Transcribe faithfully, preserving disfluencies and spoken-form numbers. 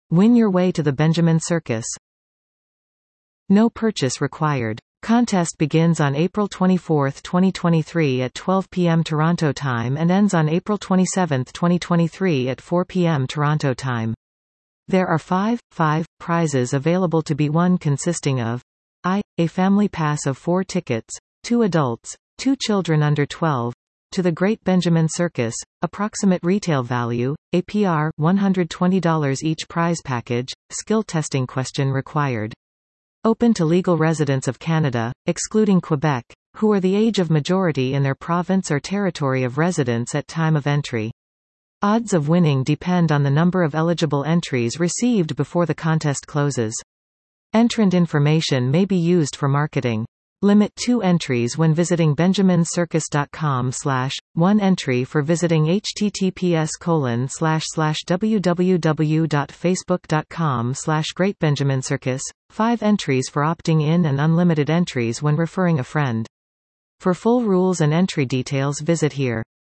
Win your way to the Benjamin Circus. No purchase required. Contest begins on April twenty-fourth, twenty twenty-three at twelve p m Toronto time and ends on April twenty-seventh, twenty twenty-three at four p m Toronto time. There are five, five, prizes available to be won consisting of I. A family pass of four tickets, two adults, two children under twelve, to the Great Benjamin Circus, approximate retail value, A P R one hundred twenty dollars each prize package, skill testing question required. Open to legal residents of Canada, excluding Quebec, who are the age of majority in their province or territory of residence at time of entry. Odds of winning depend on the number of eligible entries received before the contest closes. Entrant information may be used for marketing. Limit two entries when visiting benjamin circus dot com slash one entry for visiting https colon slash slash www dot facebook dot com slash great benjamin circus, five entries for opting in and unlimited entries when referring a friend. For full rules and entry details visit here.